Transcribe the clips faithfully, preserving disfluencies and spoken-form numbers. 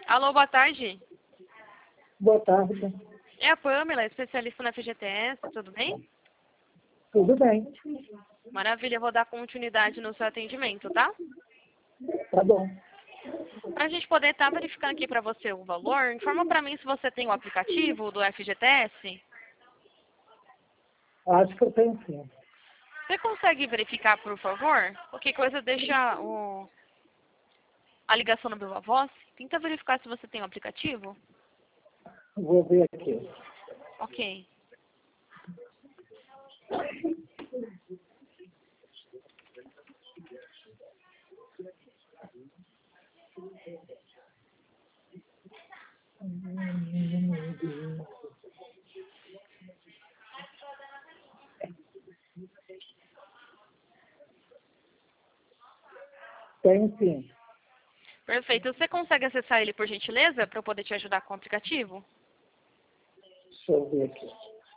Alô, boa tarde. Boa tarde. É a Pamela, especialista na F G T S, tudo bem? Tudo bem. Maravilha, eu vou dar continuidade no seu atendimento, tá? Tá bom. Para a gente poder estar verificando aqui para você o valor, informa para mim se você tem o aplicativo do F G T S. Acho que eu tenho sim. Você consegue verificar, por favor? Qualquer coisa deixa o... a ligação no meu voz. Tenta verificar se você tem o aplicativo. Vou ver aqui. Ok. Tenho sim. Perfeito. Você consegue acessar ele, por gentileza, para eu poder te ajudar com o aplicativo? Deixa eu ver aqui.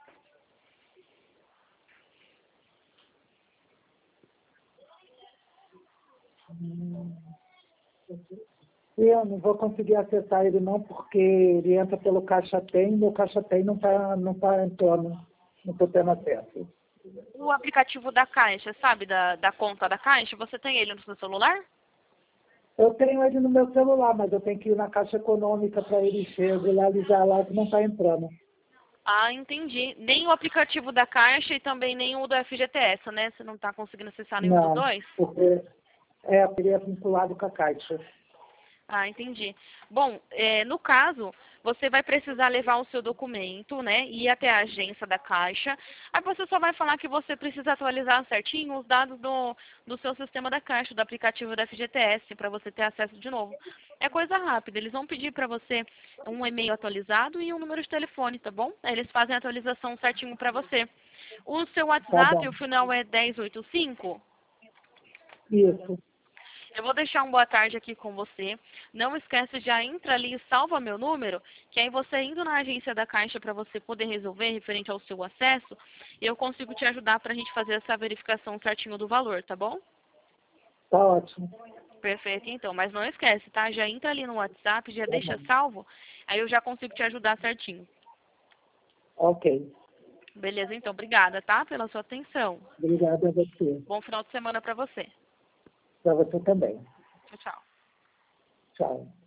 Eu não vou conseguir acessar ele não, porque ele entra pelo Caixa Tem, meu Caixa Tem não está não tá entrando, não estou tendo acesso. O aplicativo da Caixa, sabe? Da, da conta da Caixa, você tem ele no seu celular? Eu tenho ele no meu celular, mas eu tenho que ir na Caixa Econômica para ele regularizar lá que não está entrando. Ah, entendi. Nem o aplicativo da Caixa e também nem o do F G T S, né? Você não está conseguindo acessar nenhum dos Não, dois? porque é, ele é vinculado com a Caixa. Ah, entendi. Bom, é, no caso, você vai precisar levar o seu documento, né? Ir até a agência da Caixa. Aí você só vai falar que você precisa atualizar certinho os dados do, do seu sistema da Caixa, do aplicativo da F G T S, para você ter acesso de novo. É coisa rápida. Eles vão pedir para você um e-mail atualizado e um número de telefone, tá bom? Aí eles fazem a atualização certinho para você. O seu Tá WhatsApp, bom. o final é dez oitenta e cinco? Isso. Eu vou deixar um boa tarde aqui com você. Não esquece, já entra ali e salva meu número, que aí você indo na agência da Caixa para você poder resolver referente ao seu acesso, eu consigo te ajudar para a gente fazer essa verificação certinho do valor, tá bom? Tá ótimo. Perfeito, então. Mas não esquece, tá? Já entra ali no WhatsApp, já Tá deixa bom. salvo, aí eu já consigo te ajudar certinho. Ok. Beleza, então. Obrigada, tá? Pela sua atenção. Obrigado a você. Bom final de semana para você. Para você também. Tchau, tchau. Tchau.